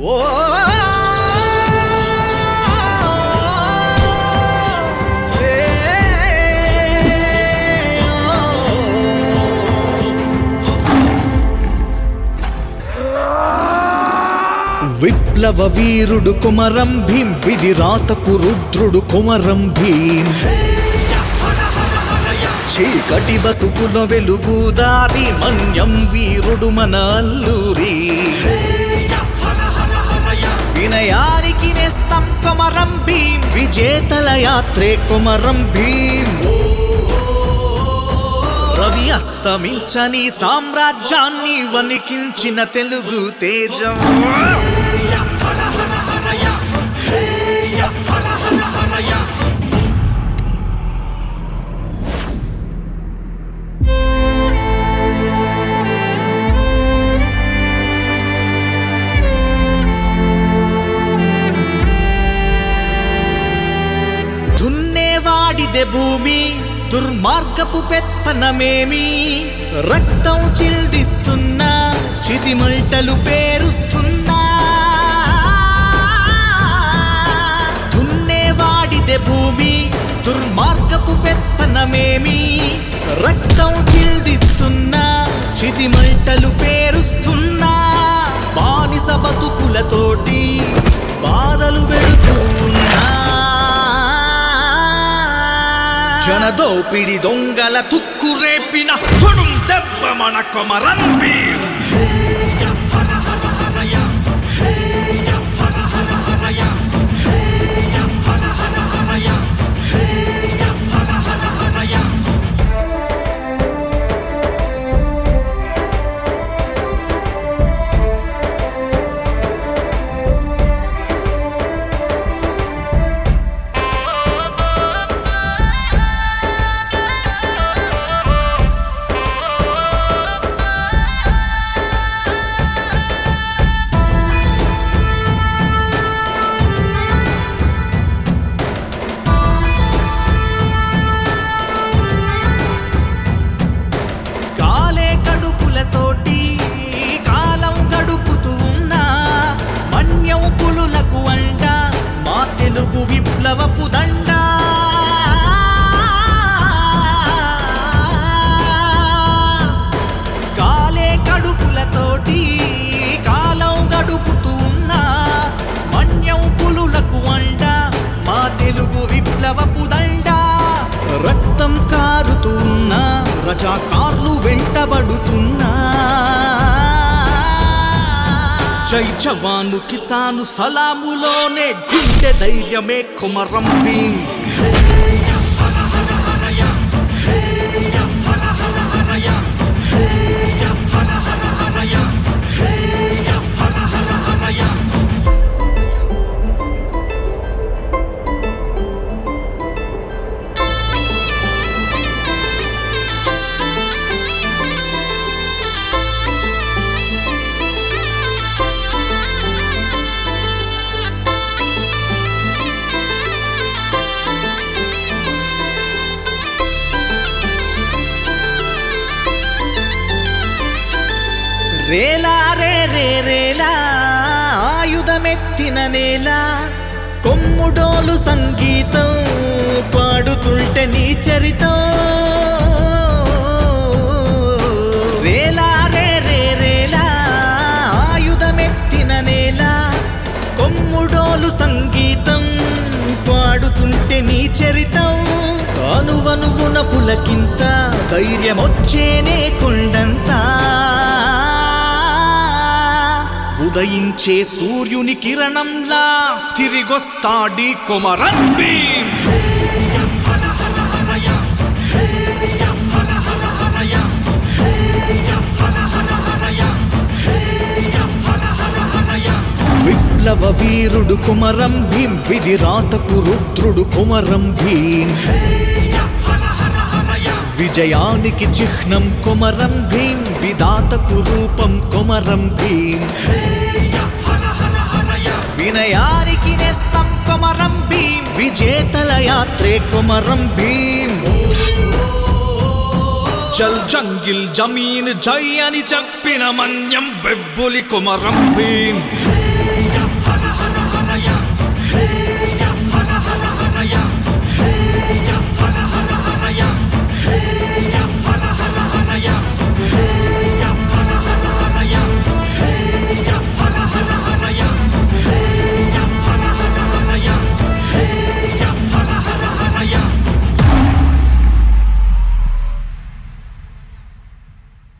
ఓ విప్లవ వీరుడు కొమరం భీం, విధి రాతకు రుద్రుడు కొమరం భీం. చీకటి బతుకుల వెలుగుదారి మన్యం వీరుడు మన అల్లూరి. వినయానికి నేస్తం కొమరం భీం, విజేతల యాత్రే కొమరం భీం. రవి అస్తమించని సామ్రాజ్యాన్ని వణికించిన తెలుగు తేజం. దున్నేవాడిదే భూమి, దుర్మార్గపు పెత్తనమేమి, రక్తం చిల్దిస్తున్నా చితిమంటలు పేరుస్తున్నా. దున్నేవాడిదే భూమి, దుర్మార్గపు పెత్తనమేమి, రక్తం చిల్దిస్తున్నా చితిమంటలు పేరుస్తున్నా. బానిస బతుకులతోటి బాధలు పెడుతూ ఉన్నా. జనదోపిడి దొంగల తుక్కు రేపిన తొడుం దెబ్బ మన కొమరం భీం. కాలం గడుపుతూ ఉన్నా మన్యం పులులకు అండ మా తెలుగు విప్లవపు దండ. కాలే కడుపులతోటి కాలం గడుపుతూ ఉన్నా మన్యం పులులకు అండ మా తెలుగు విప్లవపు దండ. రక్తం కారుతున్నా రజాకార్లు వెంటబడుతున్నా. జై జవాను కిసాను సలాములోనే గుండె ధైర్యమే కొమరం భీం. రేలా రే రే రేలా ఆయుధమెత్తిన నేల, కొమ్ముడోలు సంగీతం పాడుతుంటే నీ చరితం. రేలా రే రే రేలా ఆయుధమెత్తిన నేల, కొమ్ముడోలు సంగీతం పాడుతుంటే నీ చరితం. అనువనువున పులకింత ధైర్యమొచ్చేనే కొండంతా. ఉదయించే సూర్యుని కిరణంలా తిరిగొస్తాడి కొమరం భీం. విప్లవ వీరుడు కొమరం భీం, విధి రాతకు రుద్రుడు కొమరం భీం. విజయానికి చిహ్నం కొమరం భీం, విధాతకు రూపం కొమరం భీం. వినయానికి నేస్తం కొమరం భీం, విజేతల యాత్రే కొమరం భీం. జల్ జంగిల్ జమీన్ జై అని చెప్పిన మన్యం బెబ్బులి కొమరం భీం.